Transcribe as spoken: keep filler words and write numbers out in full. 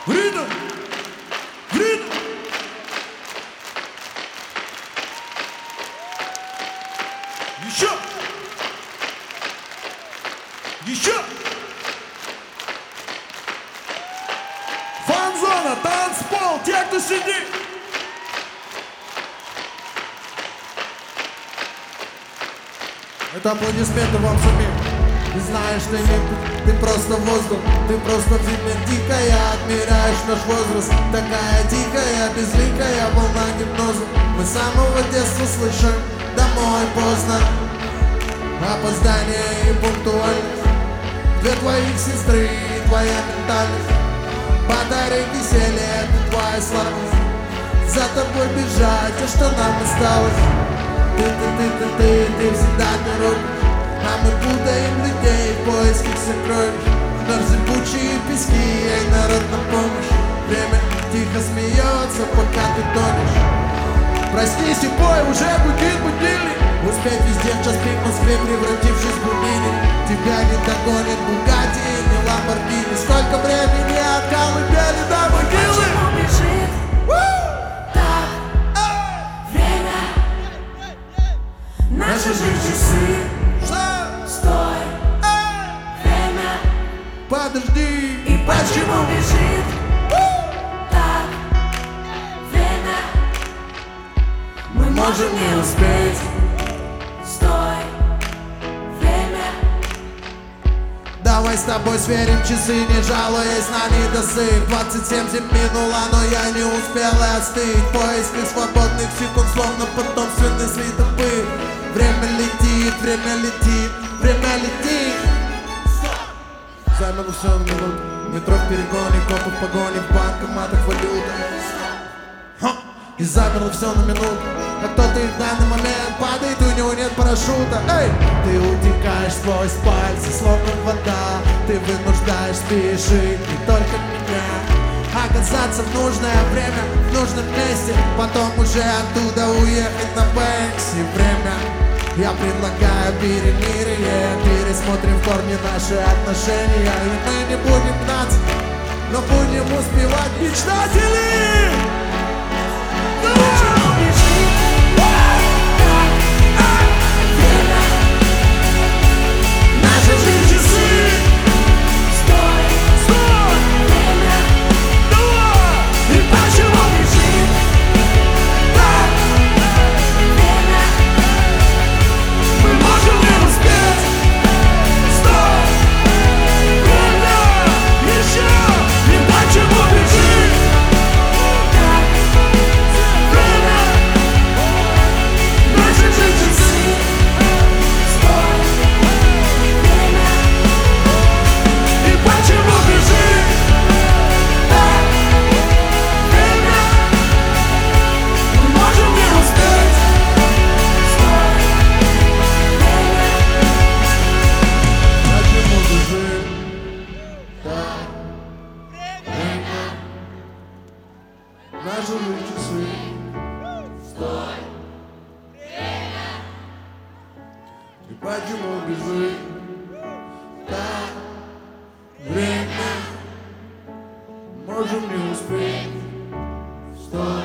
Ритм! Ритм! Еще! Еще! Фан-зона, танцпол, те, кто сидит! Это аплодисменты вам самим. Ты знаешь, ты не ты просто воздух, ты просто время дикая, отмеряешь наш возраст. Такая дикая, безликая волна гипноза. Мы с самого детства слышим: домой поздно, опоздание и пунктуальность. Две твоих сестры и твоя ментальность. Батарей веселья, это твоя слабость. За тобой бежать, а что нам осталось? Ты, ты, ты, ты, ты, ты всегда торопишь, а мы путаем людей в поисках сокровищ. Вновь зыбучие пески, эй, народ, на помощь. Время тихо смеется, пока ты тонешь. Проснись и пой, уже гудит будильник. Успеть везде в час пик в Москве, превратившись в будильник. Тебя не догонит Бугатти и не Ламборгини. Сколько времени от колыбели до могилы. Почему бежит так время? Наши же часы. Стой, время. Подожди. И почему бежит так время? Мы можем не успеть. Стой, время. Давай с тобой сверим часы, не жалуясь на недосып. Двадцать семь зим минуло, но я не успел и остыть. В поисках свободных секунд, словно потомственный следопыт. Время летит, время летит, время летит. Замерло все на минуту. Метро в перегоне, копы в погоне, в банкоматах валюта. Ха! И замерло все на минуту. А кто-то и в данный момент падает, у него нет парашюта. Эй! Ты утекаешь сквозь пальцы, словно вода. Ты вынуждаешь спешить не только меня. Оказаться в нужное время, в нужном месте. Потом уже оттуда уехать на Бэнкси. Время. Я предлагаю перемирие. Пересмотрим в корне наши отношения. И мы не будем гнаться, но будем успевать, мечтатели! Почему бежит так время? Наши же часы. Стой, Стой! время. Давай! И почему бежит так время? Мы можем не успеть. Стой, время. Еще! И почему бежит так время? Наши же часы. Стой, время. И почему бежит так время? Мы можем не успеть. Стой, время. Почему бежим? Так, время. Наши же часы. Стой, время. И почему бежим? Так, время. Можем не успеть. Стой.